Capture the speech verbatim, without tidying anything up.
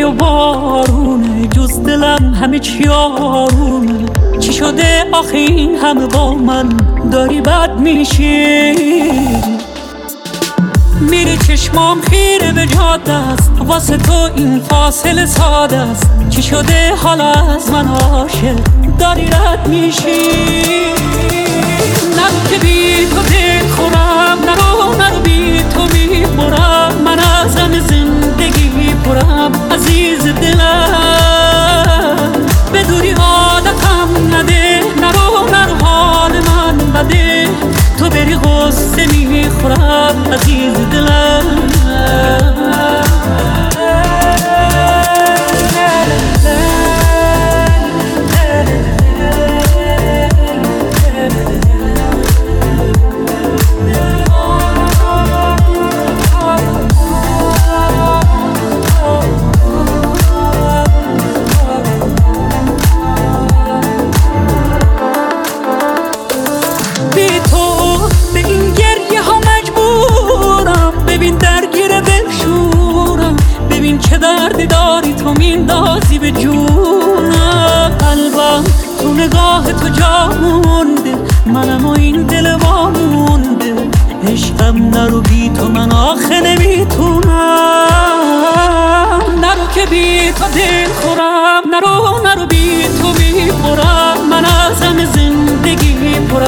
و بارونه، جز دلم همه چی آرومه. چی شده آخه این همه با من داری بد میشی؟ میری چشمام خیره به جاده است، واسه تو این فاصله ساده است. چی شده حالا از من عاشق داری رد میشی؟ نرو که بی تو دل خورم، نرو نرو بی تو میبرم. من از غم زندگی پرم عزیز دلم، به دوری عادتم نده. نرو نرو حال من بده، تو بری غصه میخورم عزیز دلم. چه دردی داری تو میندازی به جونم، قلبم تو نگاه تو جا مونده، منم و این دل وامونده. عشقم نرو بی تو من آخه نمیتونم، نرو که بی تو دل خورم. نرو نرو بی تو میبرم، من از غم زندگی پرم